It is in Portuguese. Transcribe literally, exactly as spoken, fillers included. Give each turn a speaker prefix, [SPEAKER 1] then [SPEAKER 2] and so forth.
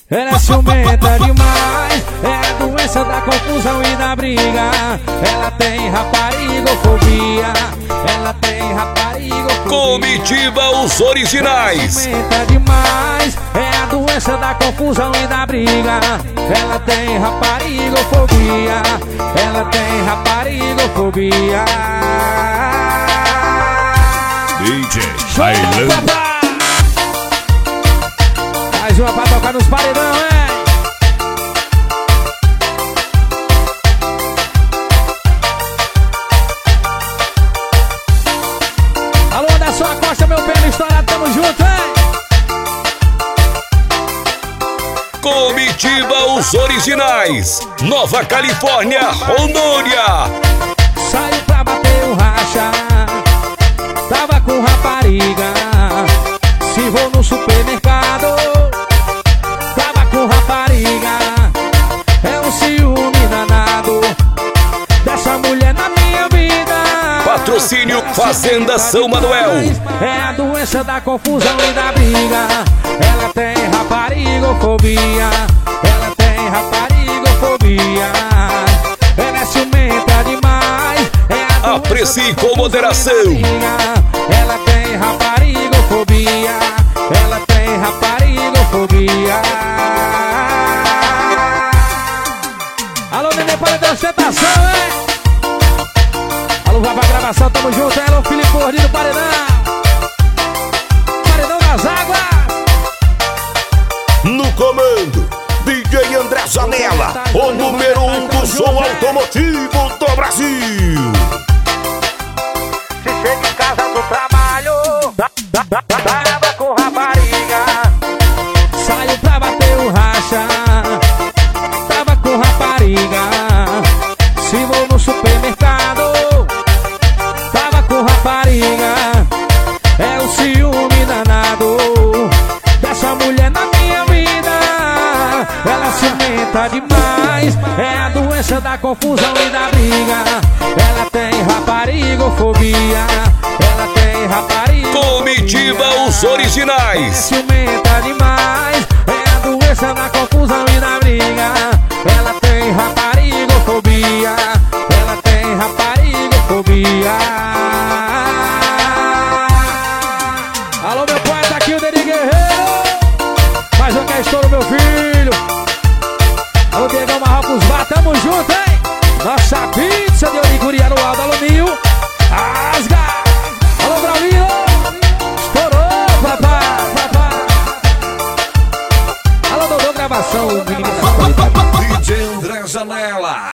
[SPEAKER 1] Ela é ciumenta demais, é a doença da confusão e da briga. Ela tem raparigofobia, ela tem raparigofobia.
[SPEAKER 2] Comitiva Os Originais.
[SPEAKER 1] Ciumenta demais, é a doença da confusão e da briga. Ela tem raparigofobia, ela tem raparigofobia.
[SPEAKER 2] D J Bailando.
[SPEAKER 1] Mais uma pra tocar nos paredão, hein? Alô, Anderson Acosta, meu pênis estourado, tamo junto, hein?
[SPEAKER 2] Comitiva Os Originais. Nova Califórnia, Rondônia.
[SPEAKER 1] Saiu pra bater o racha, tava com rapariga. Se vou no supermercado, tava com rapariga. É um ciúme danado dessa mulher na minha vida.
[SPEAKER 2] Patrocínio Fazenda São Manuel.
[SPEAKER 1] É a doença da confusão e da briga. Ela tem raparigofobia, ela tem raparigofobia. Ela é ciumenta demais, é a
[SPEAKER 2] Aprecie com moderação.
[SPEAKER 1] Ela tem raparigofobia, ela tem raparigofobia. Alô, neném, para de ostentação, hein? Alô, vai pra gravação, tamo junto. Alô, Felipe Gordinho do Paredão. Paredão das Águas.
[SPEAKER 2] No comando, D J André Zanella, o número um do som automotivo do Brasil.
[SPEAKER 1] Se chega em casa do trabalho, tava com rapariga. Saiu pra bater o racha, tava com rapariga. Se vou no supermercado, tava com rapariga. É o ciúme danado dessa mulher na minha vida. Ela ciumenta demais, é a doença da confusão e da briga. Ela tem raparigofobia, ela tem raparigofobia.
[SPEAKER 2] Comitiva Os
[SPEAKER 1] É
[SPEAKER 2] Originais.
[SPEAKER 1] ciumenta demais, é a doença da confusão e da briga. Ela tem raparigofobia, ela tem raparigofobia. Alô, meu pai, tá aqui o Deni Guerreiro. Mais um que é estouro, meu filho. Alô, Diegão Marrocos, vá, tamo junto, hein? Nossa pizza de Origuriano Aldo, alô, Nil. Asga. Alô, Braulino. Estourou, papai, papai. Alô, Dodô, gravação.
[SPEAKER 2] D J André Zanella.